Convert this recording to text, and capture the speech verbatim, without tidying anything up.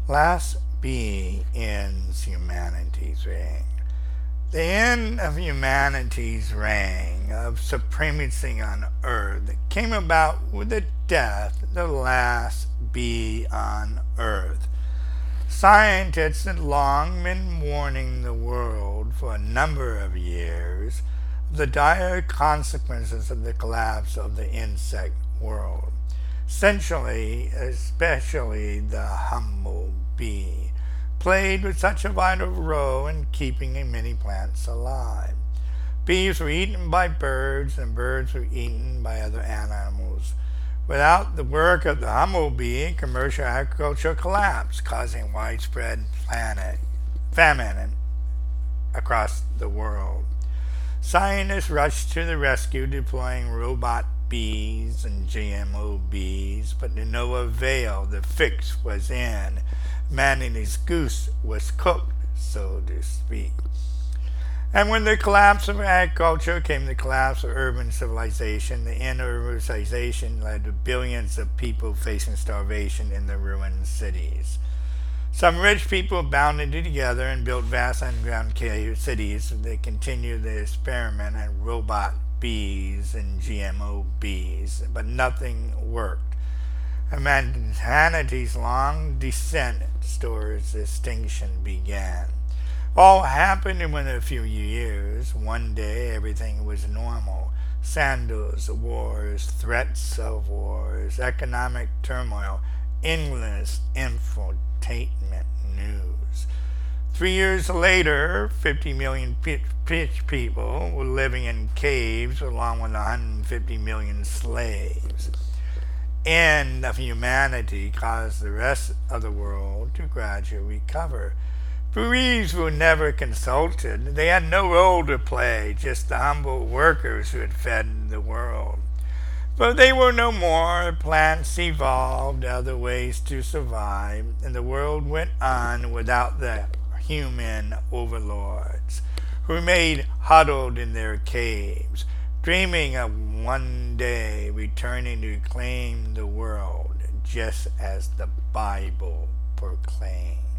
Last B ends humanity's reign. The end of humanity's reign of supremacy on earth came about with the death of the last bee on earth. Scientists had long been warning the world for a number of years of the dire consequences of the collapse of the insect world, essentially, especially the humble bee, played with such a vital role in keeping many plants alive. Bees were eaten by birds, and birds were eaten by other animals. Without the work of the humblebee, commercial agriculture collapsed, causing widespread planet famine across the world. Scientists rushed to the rescue, deploying robot bees and G M O bees, but to no avail. The fix was in. Humanity's goose was cooked, so to speak. And when the collapse of agriculture came the collapse of urban civilization, the end of urbanization led to billions of people facing starvation in the ruined cities. Some rich people bounded together and built vast underground cave cities. They continued the experiment on robot bees and G M O bees, but nothing worked. Humanity's long descent towards extinction began. All happened in within a few years. One day everything was normal. Scandals, wars, threats of wars, economic turmoil, endless infotainment news. Three years later, fifty million rich people were living in caves along with one hundred fifty million slaves. End of humanity caused the rest of the world to gradually recover. Bees were never consulted. They had no role to play, just the humble workers who had fed the world. But they were no more. Plants evolved other ways to survive, and the world went on without the human overlords, who remained huddled in their caves, dreaming of one day returning to claim the world, just as the Bible proclaimed.